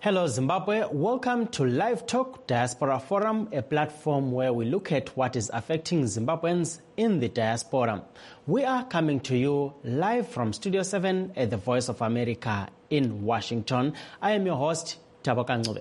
Hello Zimbabwe, welcome to Live Talk Diaspora Forum, a platform where we look at what is affecting Zimbabweans in the diaspora. We are coming to you live from Studio 7 at the Voice of America in Washington. I am your host, Taboka Ncube.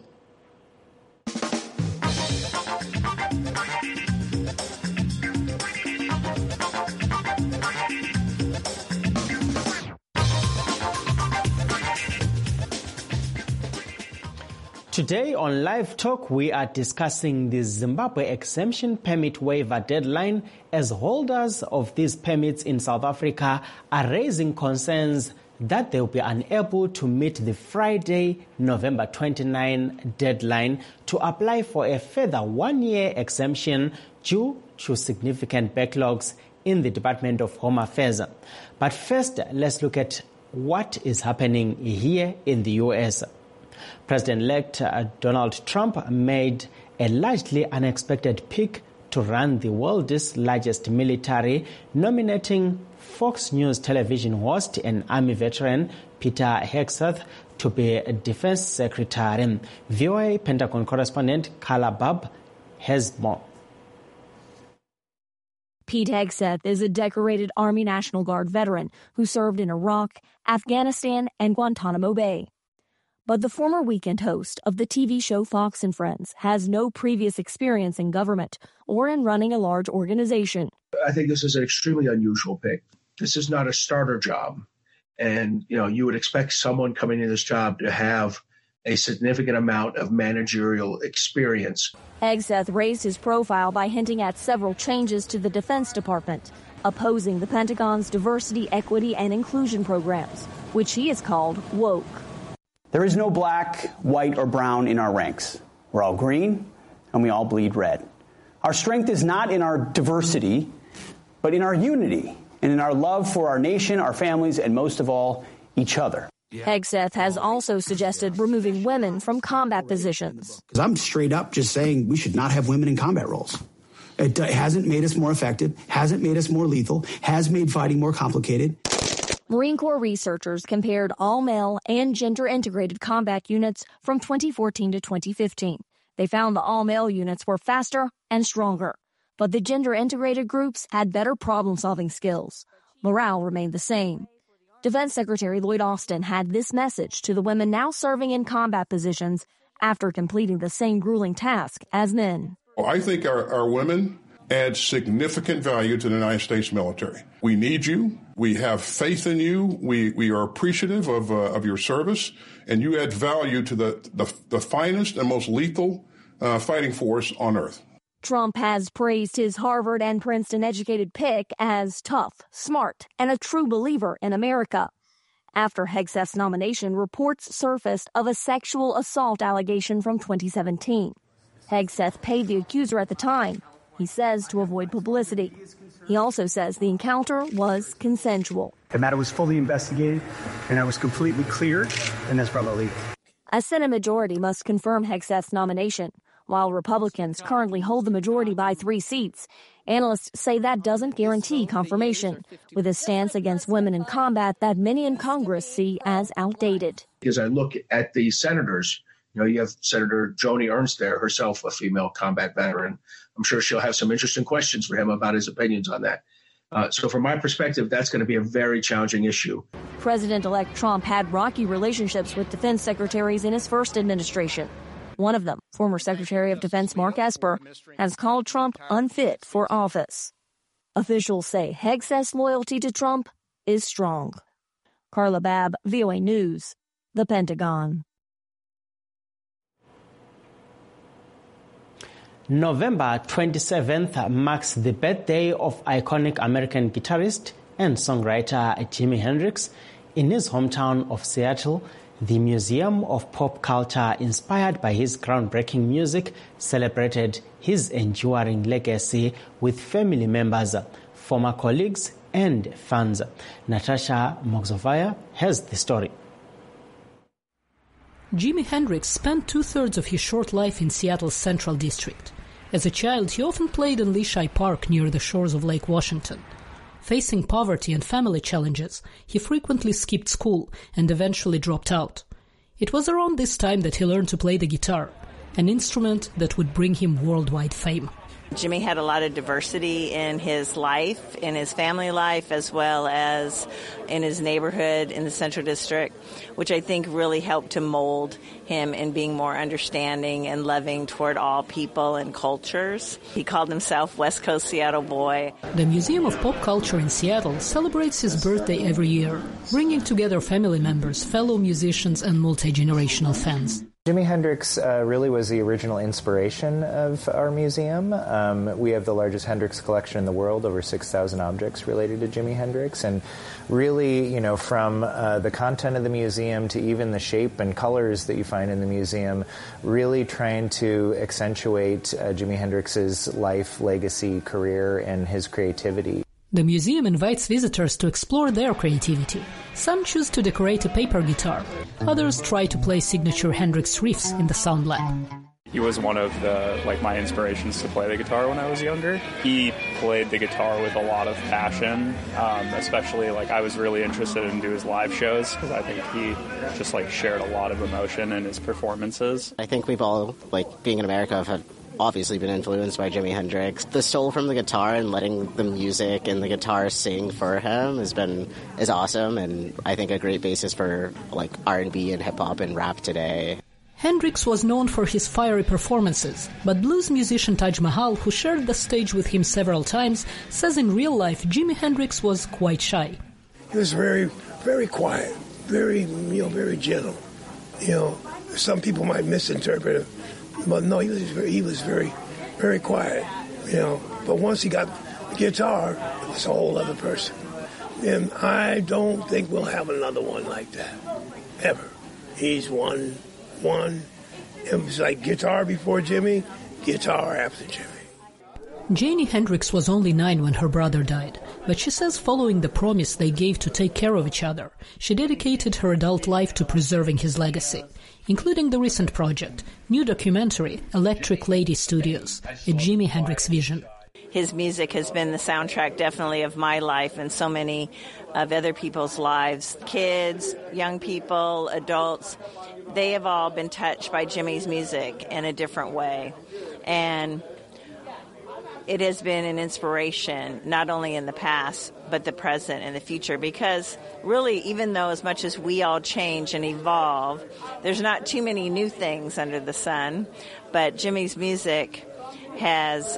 Today on Live Talk, we are discussing the Zimbabwe exemption permit waiver deadline, as holders of these permits in South Africa are raising concerns that they will be unable to meet the Friday, November 29 deadline to apply for a further one-year exemption due to significant backlogs in the Department of Home Affairs. But first, let's look at what is happening here in the U.S. President-elect Donald Trump made a largely unexpected pick to run the world's largest military, nominating Fox News television host and Army veteran Peter Hegseth to be Defense Secretary. VOA Pentagon correspondent Carla Babb has more. Pete Hegseth is a decorated Army National Guard veteran who served in Iraq, Afghanistan, and Guantanamo Bay. But the former weekend host of the TV show Fox and Friends has no previous experience in government or in running a large organization. I think this is an extremely unusual pick. This is not a starter job. And, you would expect someone coming into this job to have a significant amount of managerial experience. Hegseth raised his profile by hinting at several changes to the Defense Department, opposing the Pentagon's diversity, equity, and inclusion programs, which he has called woke. There is no black, white, or brown in our ranks. We're all green, and we all bleed red. Our strength is not in our diversity, but in our unity and in our love for our nation, our families, and most of all, each other. Hegseth has also suggested removing women from combat positions. Because I'm straight up just saying we should not have women in combat roles. It hasn't made us more effective, hasn't made us more lethal, has made fighting more complicated. Marine Corps researchers compared all-male and gender-integrated combat units from 2014 to 2015. They found the all-male units were faster and stronger, but the gender-integrated groups had better problem-solving skills. Morale remained the same. Defense Secretary Lloyd Austin had this message to the women now serving in combat positions after completing the same grueling task as men. I think our women add significant value to the United States military. We need you. We have faith in you. We are appreciative of your service, and you add value to the finest and most lethal fighting force on earth. Trump has praised his Harvard and Princeton-educated pick as tough, smart, and a true believer in America. After Hegseth's nomination, reports surfaced of a sexual assault allegation from 2017. Hegseth paid the accuser at the time, he says, to avoid publicity. He also says the encounter was consensual. The matter was fully investigated, and I was completely cleared, and that's probably legal. A Senate majority must confirm Hegseth's nomination. While Republicans currently hold the majority by 3 seats, analysts say that doesn't guarantee confirmation, with a stance against women in combat that many in Congress see as outdated. As I look at the senators, you have Senator Joni Ernst there, herself a female combat veteran. I'm sure she'll have some interesting questions for him about his opinions on that. So from my perspective, that's going to be a very challenging issue. President-elect Trump had rocky relationships with defense secretaries in his first administration. One of them, former Secretary of Defense Mark Esper, has called Trump unfit for office. Officials say Hegseth's loyalty to Trump is strong. Carla Babb, VOA News, the Pentagon. November 27th marks the birthday of iconic American guitarist and songwriter Jimi Hendrix. In his hometown of Seattle, the Museum of Pop Culture, inspired by his groundbreaking music, celebrated his enduring legacy with family members, former colleagues, and fans. Natasha Moxovaya has the story. Jimi Hendrix spent 2/3 of his short life in Seattle's Central District. As a child, he often played in Lehigh Park near the shores of Lake Washington. Facing poverty and family challenges, he frequently skipped school and eventually dropped out. It was around this time that he learned to play the guitar, an instrument that would bring him worldwide fame. Jimmy had a lot of diversity in his life, in his family life, as well as in his neighborhood in the Central District, which I think really helped to mold him in being more understanding and loving toward all people and cultures. He called himself West Coast Seattle boy. The Museum of Pop Culture in Seattle celebrates his birthday every year, bringing together family members, fellow musicians, and multi-generational fans. Jimi Hendrix really was the original inspiration of our museum. We have the largest Hendrix collection in the world, over 6,000 objects related to Jimi Hendrix. And really, from the content of the museum to even the shape and colors that you find in the museum, really trying to accentuate Jimi Hendrix's life, legacy, career, and his creativity. The museum invites visitors to explore their creativity. Some choose to decorate a paper guitar. Others try to play signature Hendrix riffs in the sound lab. He was one of my inspirations to play the guitar when I was younger. He played the guitar with a lot of passion, especially I was really interested in doing his live shows because I think he just shared a lot of emotion in his performances. I think we've all, being in America, have obviously been influenced by Jimi Hendrix. The soul from the guitar and letting the music and the guitar sing for him is awesome, and I think a great basis for R&B and hip-hop and rap today. Hendrix was known for his fiery performances, but blues musician Taj Mahal, who shared the stage with him several times, says in real life Jimi Hendrix was quite shy. He was very, very quiet, very gentle. Some people might misinterpret it. But no, he was very, very quiet, But once he got the guitar, it was a whole other person. And I don't think we'll have another one like that, ever. He's one. It was like guitar before Jimmy, guitar after Jimmy. Janie Hendrix was only 9 when her brother died, but she says following the promise they gave to take care of each other, she dedicated her adult life to preserving his legacy, including the recent project, new documentary, Electric Lady Studios, a Jimi Hendrix vision. His music has been the soundtrack definitely of my life and so many of other people's lives. Kids, young people, adults, they have all been touched by Jimmy's music in a different way. And it has been an inspiration, not only in the past, but the present and the future. Because really, even though as much as we all change and evolve, there's not too many new things under the sun. But Jimmy's music has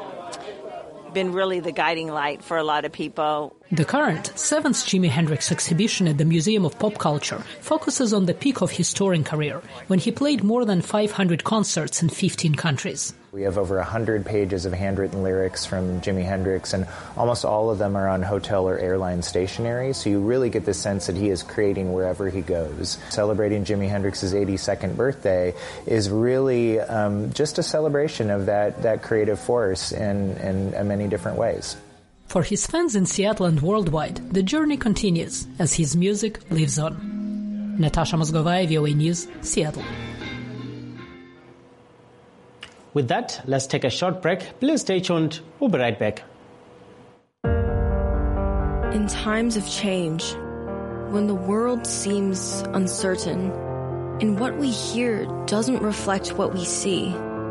been really the guiding light for a lot of people. The current 7th Jimi Hendrix exhibition at the Museum of Pop Culture focuses on the peak of his touring career, when he played more than 500 concerts in 15 countries. We have over 100 pages of handwritten lyrics from Jimi Hendrix, and almost all of them are on hotel or airline stationery, so you really get the sense that he is creating wherever he goes. Celebrating Jimi Hendrix's 82nd birthday is really just a celebration of that creative force in many different ways. For his fans in Seattle and worldwide, the journey continues as his music lives on. Natasha Mozgovaya, VOA News, Seattle. With that, let's take a short break. Please stay tuned. We'll be right back. In times of change, when the world seems uncertain and what we hear doesn't reflect what we see,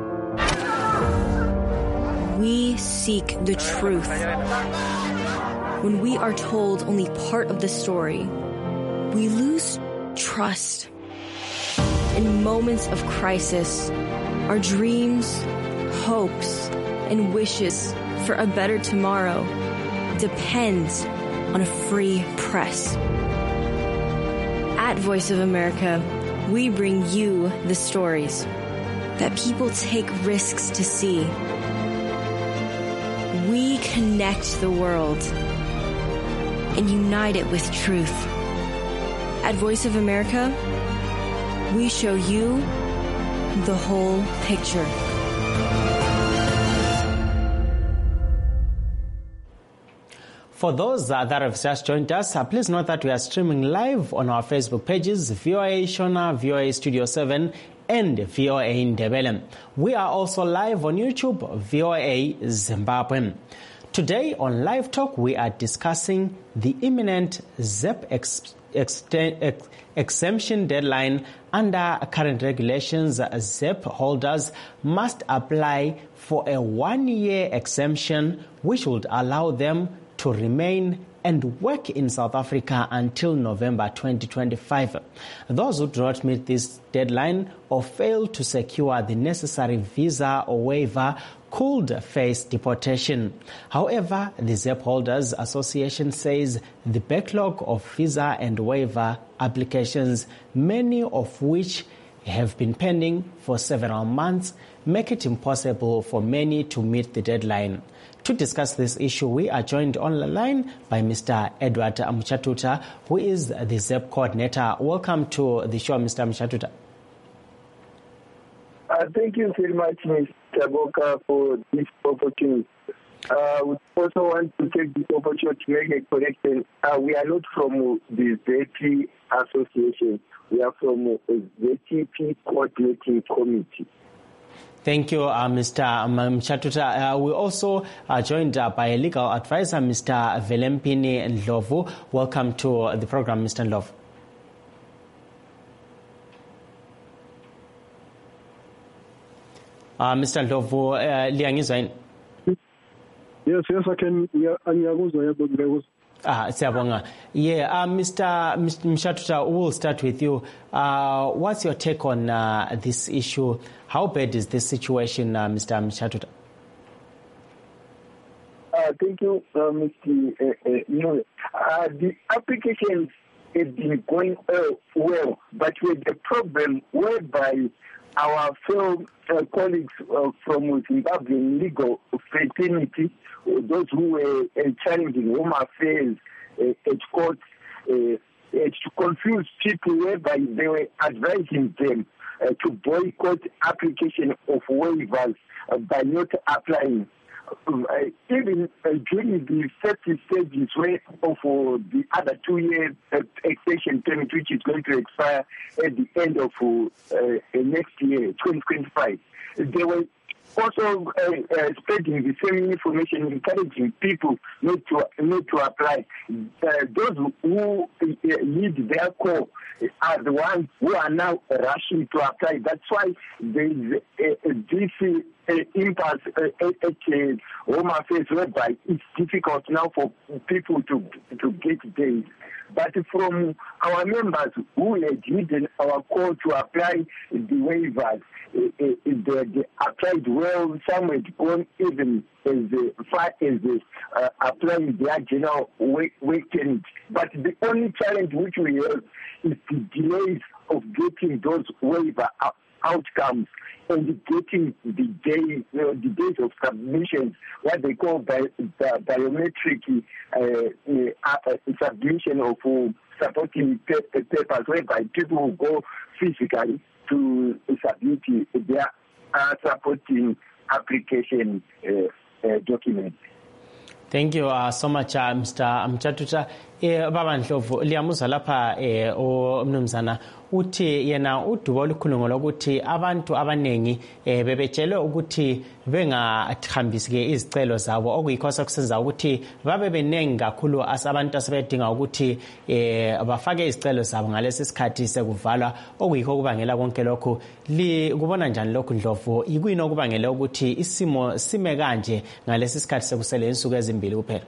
we seek the truth. When we are told only part of the story, we lose trust. In moments of crisis, our dreams, hopes, and wishes for a better tomorrow depends on a free press. At Voice of America, we bring you the stories that people take risks to see. We connect the world and unite it with truth. At Voice of America, we show you the whole picture. For those that have just joined us, please note that we are streaming live on our Facebook pages, VOA Shona, VOA Studio 7, and VOA Ndebele. We are also live on YouTube, VOA Zimbabwe. Today on Live Talk, we are discussing the imminent ZEP exemption deadline, under current regulations, ZEP holders must apply for a 1-year exemption, which would allow them to remain and work in South Africa until November 2025. Those who do not meet this deadline or fail to secure the necessary visa or waiver could face deportation. However, the ZEP Holders Association says the backlog of visa and waiver applications, many of which have been pending for several months, make it impossible for many to meet the deadline. To discuss this issue, we are joined on the line by Mr. Edward Mchatuta, who is the ZEP coordinator. Welcome to the show, Mr. Mchatuta. Thank you very much, Mr. Boka, for this opportunity. We also want to take this opportunity to make a correction. We are not from the ZEP Association. We are from the ZEP Coordinating Committee. Thank you, Mr. Mchatuta. We also are joined by a legal advisor, Mr. Velempini Ndlovu. Welcome to the program, Mr. Ndlovu. Mr. Ndlovu, liyangizwa yini? Yes, I can. Siyabonga. Yeah, Mr. Mchatuta, we'll start with you. What's your take on this issue? How bad is this situation, Mr. Mchatuta? Thank you, Mr. The applications have been going well, but with the problem whereby our fellow colleagues from Zimbabwean legal fraternity, those who were challenging home affairs at court, to confuse people whereby they were advising them to boycott application of waivers by not applying. Even during the first stages of the other 2-year extension permit, which is going to expire at the end of next year, 2025, they were also spreading the same information, encouraging people not to apply. Those who need their call are the ones who are now rushing to apply. That's why there is this impasse at Home Affairs, whereby it's difficult now for people to get days. But from our members who had hidden our call to apply the waivers, they applied well. Some had gone even as far as applying their general weekend. But the only challenge which we have is the delays of getting those waiver outcomes and getting the days of submissions, what they call the biometric submission of supporting papers, whereby people will go physically to submit their supporting application documents. Thank you so much, Mr. Mchatuta. Baba Ndlovu, liyamuzwa lapha umnumzana uthi yena udubo olukhulu lokuthi abantu abanengi bebetshelwe ukuthi bengahambisi ke izicelo zabo, okuyikho sokusenza ukuthi babe benengi kakhulu abantu asebedinga ukuthi bafake izicelo zabo ngalesi sikhathi sekuvalwa, okuyikho kubangela konke lokhu. Kubona njani lokhu Ndlovu? Yikuyini okubangela ukuthi isimo sime kanje ngalesi sikhathi sekusele insuku ezimbili kuphela?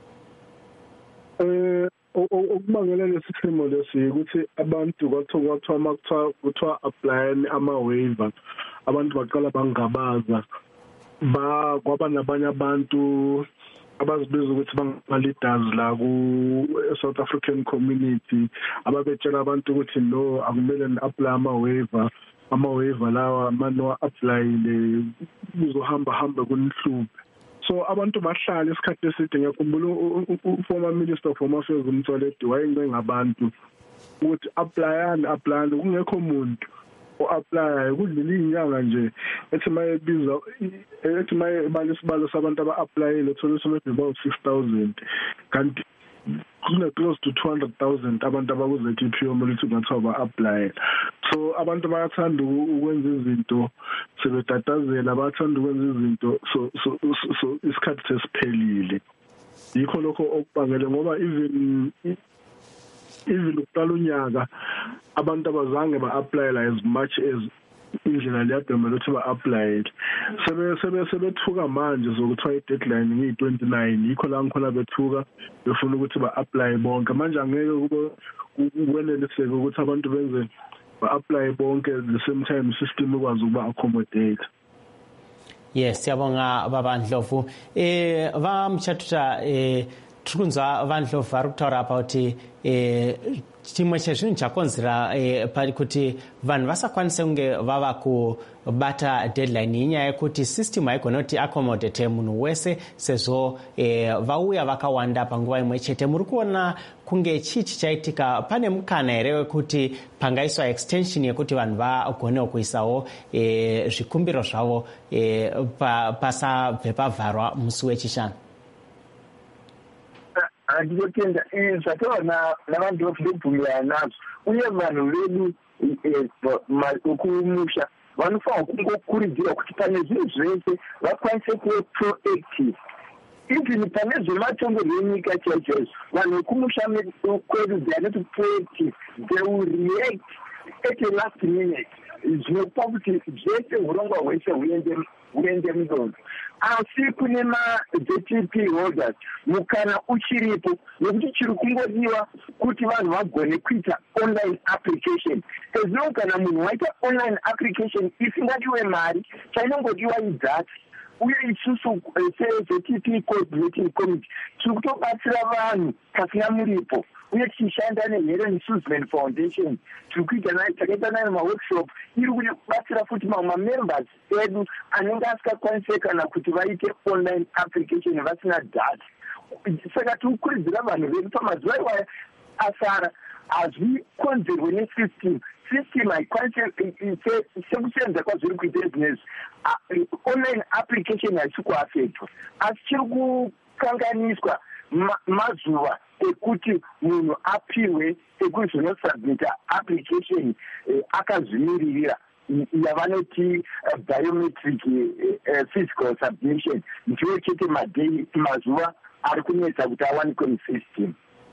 Okubangela lesi simo lesi ukuthi abantu kuthiwa apply ama-waiver, abantu baqala bangabaza, kwaba nabanye abantu abazibiza ukuthi bangama-leaders la ku-South African community ababetshela abantu ukuthi no, akumele ni-apply ama-waiver lawa manowa-applyile kuzohamba kunihluphe. So abantu bahlala isikhathi eside. Ngiyakhumbula u-former Minister of Home Affairs uMtsoaledi wayencenga abantu ukuthi applyani, kungekho muntu o-applyayo, kudlula iy'nyanga nje ethi mayebala isibalo sabantu aba-applyile thole something about 6,000, kanti close to 200,000 abantu abaku-ZEP omele kungathiwa ba-apply. So abantu bayathanda ukwenza izinto sebetatazela, bayathanda ukwenza izinto so isikhathi sesiphelile. Yikho lokho okubangele, ngoba even even ukuqala unyaka abantu abazange ba-applyela as much as indlela leyademela ukuthi ba-applyele sebethuka manje zokuthiwa i-deadline ngiyi-29 yikho la ngikhona bethuka befuna ukuthi ba-apply bonke manje angeke kweneliseke ukuthi abantu benze ba-apply bonke at the same time system ikwazi ukuba-accommodate. Yes, siyabonga baba Ndlovu. Vamchathuta tikunzwa Vandlovu vari kutaura pauti chimwe chezvinhu chakonzera kuti vanhu vasakwanise kunge vava kubata deadline inyaya yekuti system haigona kuti accommodate munhu wese sezvo vauya vakawanda panguva imwe chete. Muri kuona kunge chii chichaitika? Pane mukana here wekuti pangaiswa extension yekuti vanhu vagonewo kuisawo zvikumbiro zvavo pasabve pavharwa musi wechishanu? Ndinotenda zvataona navantu ndobvumirana nazvo, uye vanhu vedu vekumusha vanofanira kungokurudzirwa kuti pane zvinhu zvese vakwanise kuve proactive. Even pane zvematongerwo enyika chaizvo vanhu vekumusha kwedu they are not proactive, they will react at the last minute. Zvinopa kuti zvese urongwa hwese huende mudondo. Asi kune ma-ZTP holders mukana uchiripo nekuti chiri kungodiwa kuti vanhu vagone kuita online application. Ezino kana munhu waita online application isingadiwe mari, chainongodiwa idhati. Uye isusu se-ZTP coordinating committee tiri kutobatsira vanhu pasina muripo. Uye tichishanda neHelen Suzman Foundation takaita nayo maworkshop iri kubatsira futi mamembers edu anenge asingakwanise kana kuti vaite online application vasina data. Saka tikukurudzira vanhu vedu pamazuva iwaya asara hazvikonzerwe nesystem. System haikwanise sekusenza kwazviri kuita business. Online application haisi kuafectwa, asi chiri kukanganiswa mazuva ekuti munhu apiwe ekuzonosubmita application akazvimiririra yavanoti biometric physical submission. Ndiyo chete mazuva ari kunetsa kuti awanikwe musystem.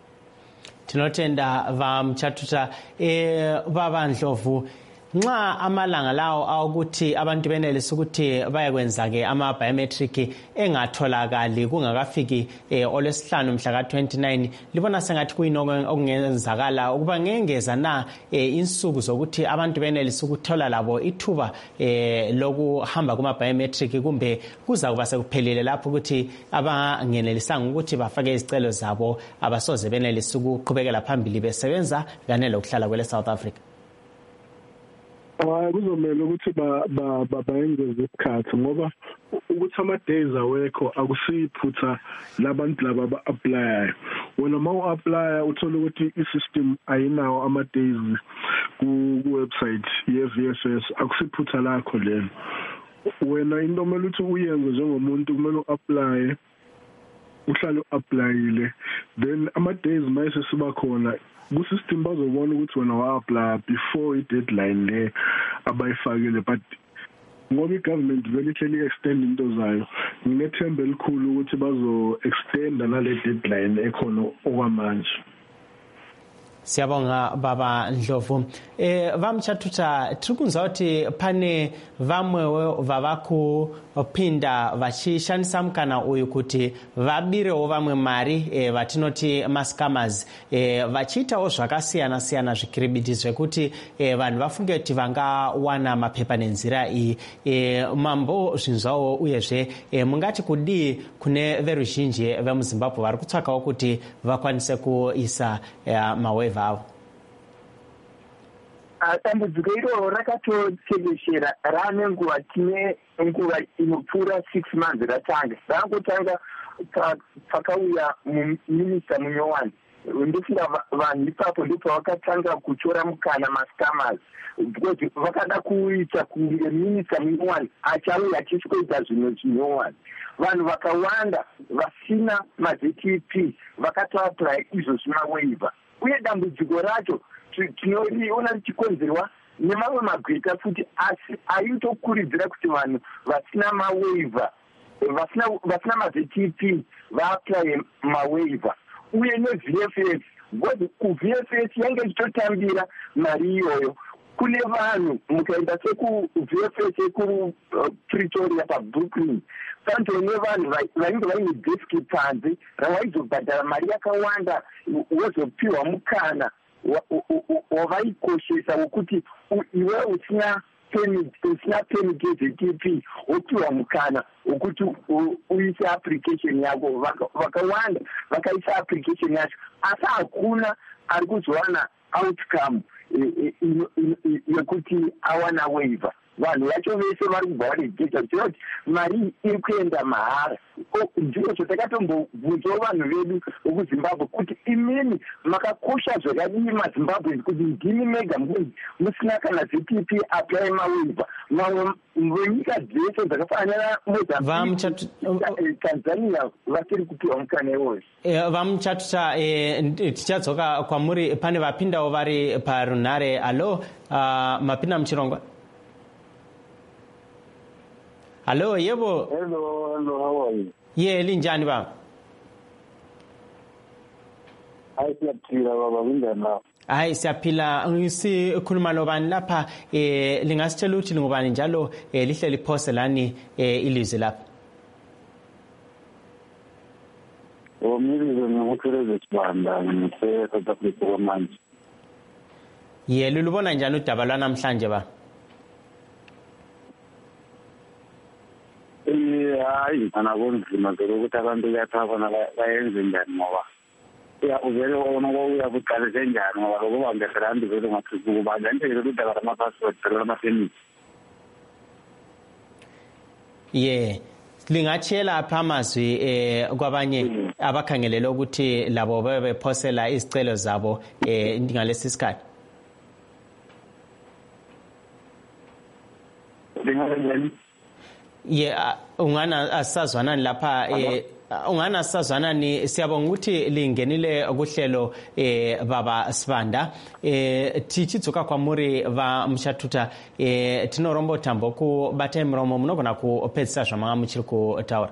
Tinotenda Vamchathuta. Baba Ndlovu, nxa amalanga lawo awukuthi abantu benelisa ukuthi bayakwenza-ke ama-biometric engatholakali kungakafiki olwesihlanu mhla ka-29, libona sengathi kuyinoko okungenzakala ukuba ngengeza na insuku zokuthi abantu benelisa ukuthola labo ithuba lokuhamba kuma-biometric, kumbe kuza kuba sekuphelile lapho ukuthi abangenelisanga ukuthi bafake izicelo zabo abasoze benelisa ukuqhubekela phambili besebenza kanye lokuhlala kwele South Africa? Kuzomele ukuthi bayengeze isikhathi ngoba ukuthi ama-days awekho akusiyiphutha labantu laba ba-applyayo. Wena uma u-applya uthole ukuthi i-system ayinawo ama-days ku-website ye-VFS, akusiphutha lakho lelo. Wena into omele ukuthi uyenze njengomuntu kumele u-applye, uhlale u-applyile, then ama-days mayese siba khona ku-system bazobona ukuthi wena wa-apply before i-deadline le abayifakile. But ngoba i-government vele ihleli extend into zayo, nginethemba elikhulu ukuthi bazo-extenda nale deadline ekhona okwamanje. Siyabonga Baba Ndlovu. Vamchathuta, tiri kunzwa kuti pane vamwewo vavakupinda vachishandisa mukana uyu kuti vabirewo vamwe mari, vatinoti mascammers, vachiitawo zvakasiyana siyana zvikiribiti zvekuti vanhu vafunge kuti vangawana mapepa nenzira iyi. Mambo zvinzwawo uyezve mungati kudii kune veruzhinji vemuZimbabwe vari kutsvakawo kuti vakwanise kuisa maweva avo? Dambudziko iroro rakatotekeshera rane nguva, tine nguva inopfuura 6 months ratanga. Rakutanga pakauya muminista Munyowani. Ndofunga vanhu ipapo ndipo vakatanga kutora mukana mascammers, because vakada kuita kunge minista Munyowani achauya achiswedza zvimwe zvinyowani. Vanhu vakawanda vasina ma-ZTP vakatoapply izvo zvimawaiver. Uye dambudziko racho tinoriona richikonzerwa nemamwe magweta futi, asi aitokurudzira kuti vanhu vasina mawaiver, vasina ma-ZTP vaapply mawaiver. Uye ne-VFS because ku-VFS yange ichitotambira mari iyoyo. Kune vanhu mukaenda seku-VFS yeku-Pretoria paBrooklyn, panotoone vanhu vainge vaine deski panze rawaizobhadhara mari yakawanda wozopiwa mukana wavaikoshesa wokuti iwe usina permit yeZTP wopiwa mukana wokuti uise application yako. Vakawanda vakaisa application yacho, asi hakuna ari kuzowana outcome yekuti awana waiver. Vanhu vacho vese vari kubva varegeta kuti mari iri kuenda mahara. Ndizvo zvotakatomboibvunzawo vanhu vedu vekuzimbabwe kuti imini makakosha zvakadii mazimbabwe kuti ndimi mega musina kana ZTP apply mawaiver. Mamwe venyika dzese dzakafanana Mozambique, Tanzania vasiri kupiwa mukana iwoyo. Vamuchatuta tichadzoka kwamuri. Pane vapindawo vari parunhare. Alo, mapinda muchirongwa. Hello, yebo. Hello, how are you? Yeah, linjani baba? Siyaphila baba, kunjani? Hayi siyaphila. Sikhuluma nobani lapha? Lingasitshela ukuthi ngubani njalo lihle liphose lani ilizwi lapha? Umilizo ngikutheleze Sibanda ngise South Africa kwamanje. Yeah, lulubona njani udaba lwanamhlanje ba? Hayi anabonzima ukuthi abantu bayathaba bayenze njani ngoba uvele uya kuqala kanjani ngoba lokho bangeserandi vele ngathi kuba nje ukuthi ama password ama-permit. Yeah, lingatshela apha amazwi kwabanye abakhangelele ukuthi labo bephosela izicelo zabo ngalesi sikhathi. Yeah, ungana asazwanani lapha ungana asazwanani. Siyabonga ukuthi lingenile kuhlelo baba Sibanda. Tichidzoka kwamuri vamuchatuta tinorombo tambo ku bate mromo munogona kupedzisa zvamanga muchiri kutaura.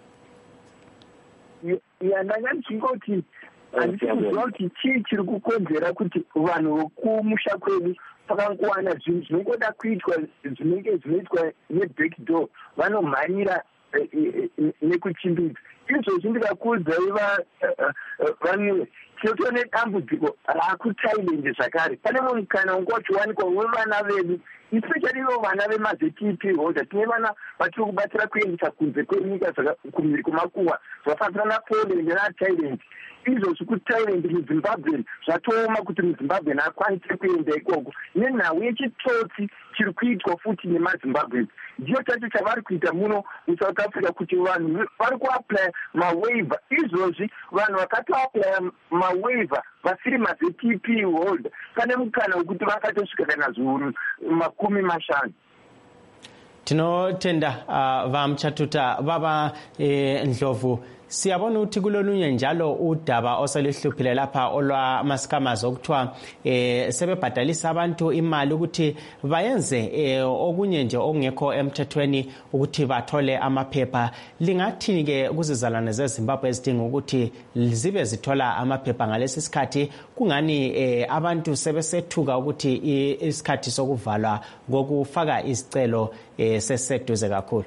Ndangati handisi kuziva kuti chii chiri kukonzera kuti vanhu vokumusha kwedu pakangowana zvinhu zvinongoda kuitwa zvinenge zvinoitwa nebackdoor vanomhanyira nekuchimbidza. Izvozvi ndikakuudzai vanhu tinotoone dambudziko rakuThailand zvakare. Pane mukana ungochiwanikwa wevana vedu, especially ivo vana vemaZTP holder. Tine vana vatiri kubatsira kuendesa kunze kwenyika kumhiri kwemakuhwa zvakafanana naPoland naThailand. Izvozvi kuThailand muZimbabwe zvatooma kuti muZimbabwe akwanise kuenda ikoko nenhau yechitsotsi chiri kuitwa futi nemaZimbabwe. Ndiyo chacho chavari kuita muno muSouth Africa kuti vanhu vari kuapply mawaiver. Izvozvi vanhu vakatoapply mawaiver vasiri maZTP holder pane mukana wekuti vakatosvika kana zviuru 50. Tinotenda vamuchatuta baba Ndlovu. Siyabona ukuthi kulolunye njalo udaba oselihluphile lapha olwamaskamazi okuthiwa sebebhadalisa abantu imali ukuthi bayenze okunye nje okungekho emthethweni ukuthi bathole amaphepha. Lingathini ke kuzizalwane zeZimbabwe ezidinga ukuthi zibe zithola amaphepha ngalesi sikhathi? Kungani abantu sebesethuka ukuthi isikhathi sokuvalwa ngokufaka isicelo seseduze kakhulu?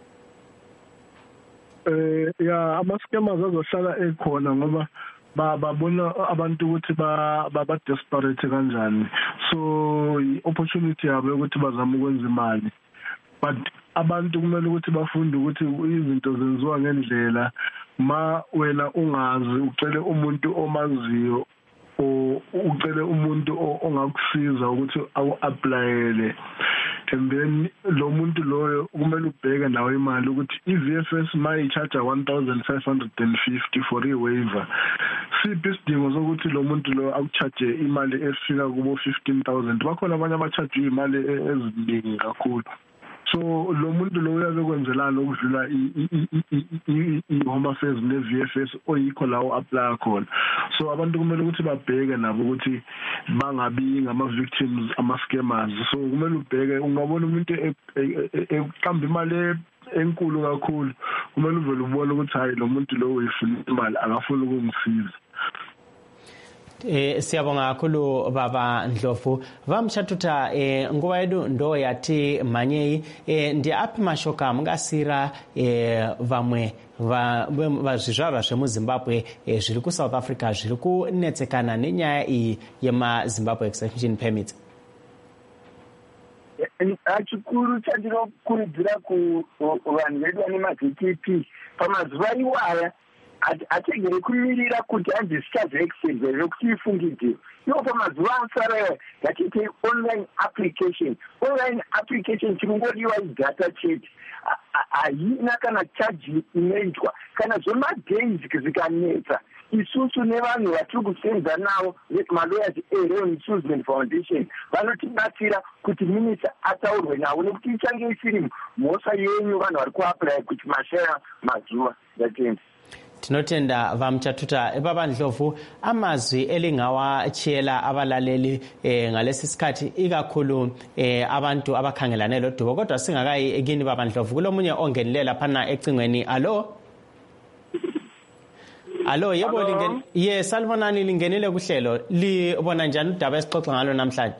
Ama-scammers azohlala ekhona ngoba babona abantu ukuthi baba desperate kanjani, so i-opportunity yabo yokuthi bazame ukwenza imali. But abantu kumele ukuthi bafunde ukuthi izinto zenziwa ngendlela. Ma wena ungazi ucele umuntu omaziyo o ucele umuntu ongakusiza ukuthi awu-applyele, and then lo muntu loyo kumele ubheke nawe imali ukuthi i-VFS mayi-charge 1,550 for i-waiver. Siphi isidingo sokuthi lo muntu lo akucharge imali efika kubo 15,000? Bakhona abanye abacharge imali eziningi kakhulu. So lo muntu lo uyabe kwenzelana ukudlula i-Home Affairs ne-VFS oyikho la u-apply khona. So abantu kumele ukuthi babheke nabo ukuthi bangabi ngama-victims ama-scammers. So kumele ubheke, ungabona umuntu eqamba imali enkulu kakhulu, kumele uvele ubone ukuthi hayi lo muntu lo uyifuna imali akafuni ukungisiza. Siyabonga kakhulu baba Ndlovu vamshatutha nguva yedu ndo yati manyei ndi api mashoka mungasira vamwe vazvizvarwa zvemuZimbabwe zviri kuSouth Africa zviri kunetsekana nenyaya iyi yemaZimbabwe extension permits. Chikuru chandinokurudzira kuvanhu vedu vane maZTP pamazuva iwaya ategere kumirira kuti hanzi zvichazviextendwa zvekuti ifungidzwe. Iwo pamazuva asara ngatiite online application chinongodiwa idata chete, haina kana chaji inoitwa kana zvemadays zvikanetsa. Isusu nevanhu vatiri kusenza navo malawyers eRail Improvement Foundation vanotibatsira kuti minista ataurwe navo nekuti ichange isiri mhosa yenyu vanhu vari kuapply kuti mashaya mazuva. Ndatenda. Tinotenda vamchatuta baba Ndlovu amazwi elingawachiyela abalaleli ngalesi sikhathi ikakhulu abantu abakhangelane lodubo kodwa singakayi ekini baba Ndlovu kulomunye ongenilela phana ecingweni. Allo yebo yes salibonani lingenile kuhlelo libona njani udaba esixoxa ngalo namhlanje?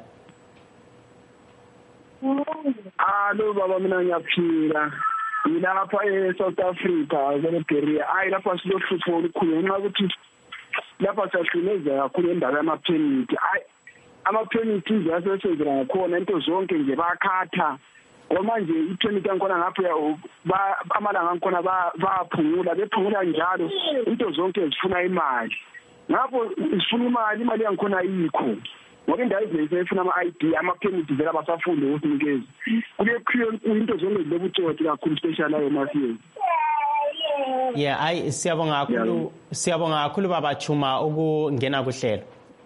Allo baba mina ngiyaphila. Lapha eSouth Africa kweNigeria lapha silohlupho olukhulu ngenxa ukuthi lapha siyahlinzeka kakhulu endaba yamapermit. Amapermit asesenzela ngakhona into zonke nje bayakhatha manje ipermit yakhona ngapha amalanga akhona baphungula bephungula njalo into zonke zifuna imali ngapho zifuna imali yakhona ayikho. Ngoba indawo ezifuna ama-ID ama-permit vela basafunde ukunikeza kule into zonke zilobutsotsi kakhulu special ayo mafiyezi. Hayi siyabonga kakhulu baba Chuma ukungena kuhlelo.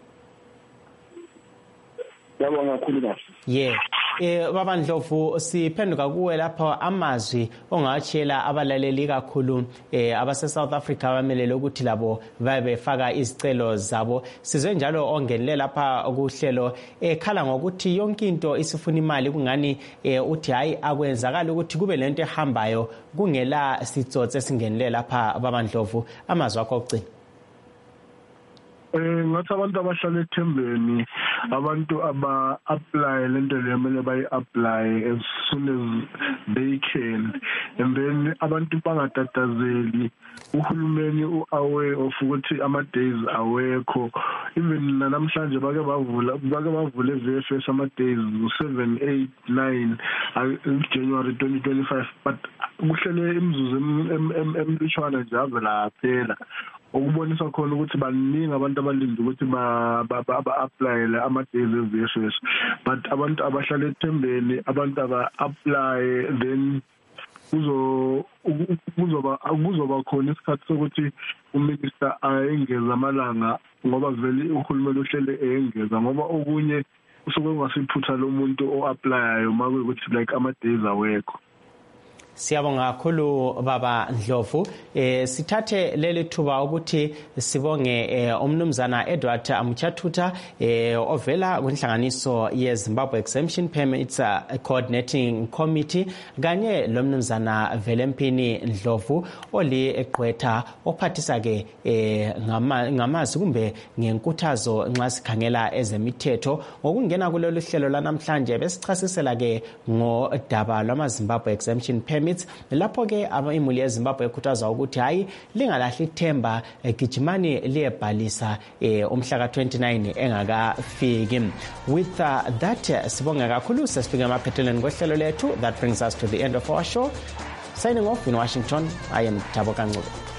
Siyabonga kakhulu kahle. Baba Ndlovu siphenduka kuwe lapha amazwi ongawatshela abalaleli kakhulu abase South Africa abamelele ukuthi labo babefaka izicelo zabo. Sizwe njalo ongenele lapha kuhlelo ekhala ngokuthi yonke into isifuna imali kungani uthi hayi akwenzakala ukuthi kube lento ehambayo kungela sitsotse singenele lapha baba Ndlovu amazwi akho ogcina. Ngathi abantu abahlala ethembeni abantu aba-apply lento lemele bayi-apply as soon as they can, and then abantu bangatatazeli uhulumeni u-aware of ukuthi ama-days awekho. Even namhlanje bake bavule VFS ama-days 7, 8, 9 January 2025 but kuhlele imzuzu emlishwana nje avela phela ukubonisa khona ukuthi baningi abantu abalinde ukuthi ba-apply ama-days e-VFS but abantu abahlala ethembeni abantu aba-apply then kuzoba khona isikhathi sokuthi uminister ayengeza amalanga ngoba vele uhulumeni uhlele eyengeza ngoba okunye usuke ungasiphutha lo muntu o-applyayo makuyukuthi like ama-days awekho. Siyabonga kakhulu baba Ndlovu. Sithathe leli thuba ukuthi sibonge umnumzana Edward Amchatutha ovela kwinhlanganiso yeZimbabwe Exemption Permits Coordinating Committee kanye lomnumzana Velempini Ndlovu oli eqwetha ophathisa ke ngamazi kumbe ngenkuthazo nxa sikhangela ezemithetho ngokungena kulolu hlelo lanamhlanje besichasisela ke ngodaba lwamaZimbabwe Exemption Permits lapho ke imuli yeZimbabwe ekhuthaza ukuthi hayi lingalahli ithemba gijimani liyebhalisa umhla ka29 engakafiki. With that sibonga kakhulu sesifika emaphethelweni kwehlelo lethu. That brings us to the end of our show. Signing off in Washington, I am Thabo Kancube.